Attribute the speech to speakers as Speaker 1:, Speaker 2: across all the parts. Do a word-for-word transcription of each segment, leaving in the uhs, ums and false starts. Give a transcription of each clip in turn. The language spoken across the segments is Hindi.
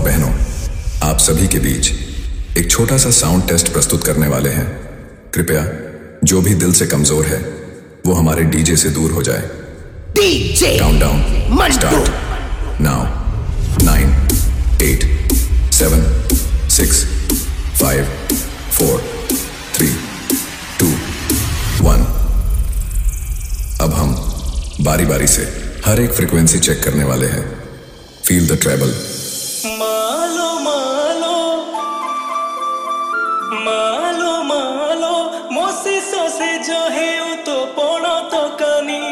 Speaker 1: और बहनों, आप सभी के बीच एक छोटा सा साउंड टेस्ट प्रस्तुत करने वाले हैं। कृपया जो भी दिल से कमजोर है वो हमारे डीजे से दूर हो जाए।
Speaker 2: DJ
Speaker 1: countdown start now. Nine, eight, seven, six, five, four, three, two, one. अब हम बारी बारी से हर एक फ्रीक्वेंसी चेक करने वाले हैं। Feel the treble.
Speaker 3: मालो मालो मालो मालो मोसे सोसे जो है उ तो पोड़ा तो कनी।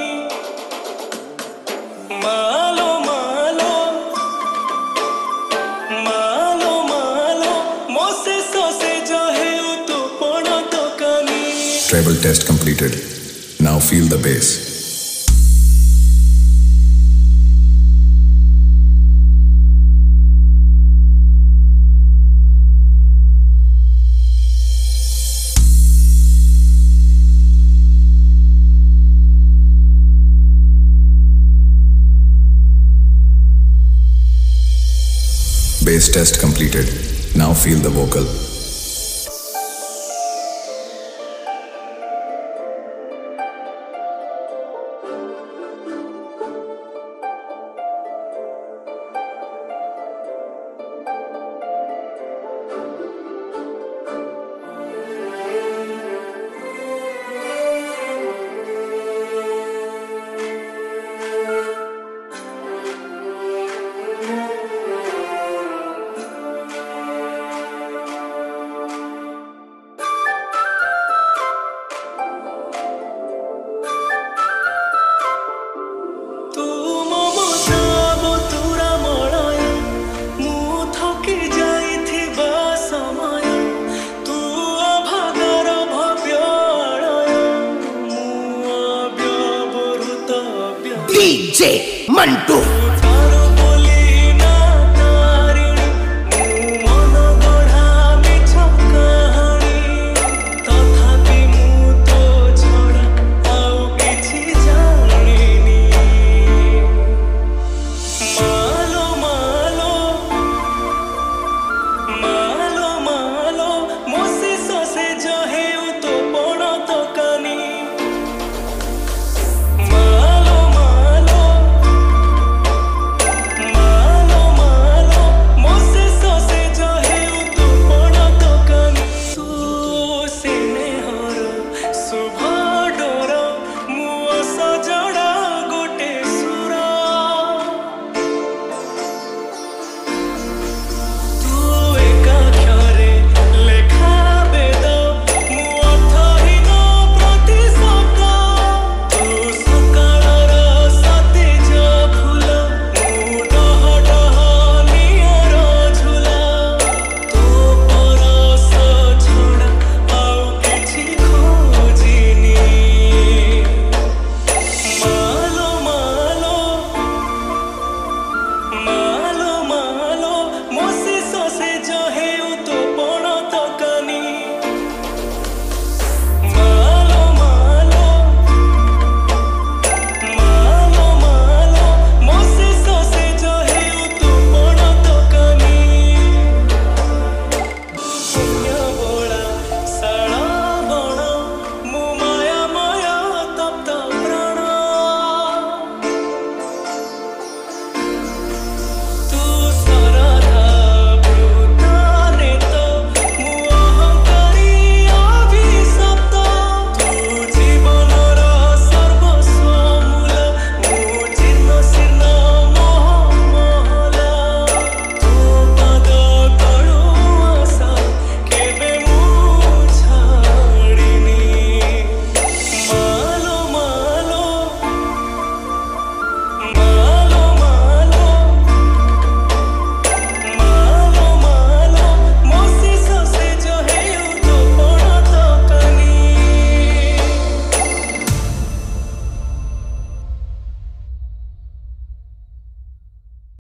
Speaker 3: मालो मालो मालो मालो मोसे सोसे जो है उ तो पोड़ा तो कनी।
Speaker 1: Treble test completed. Now feel the bass. Bass test completed. Now feel the vocal.
Speaker 2: DJ Mantu.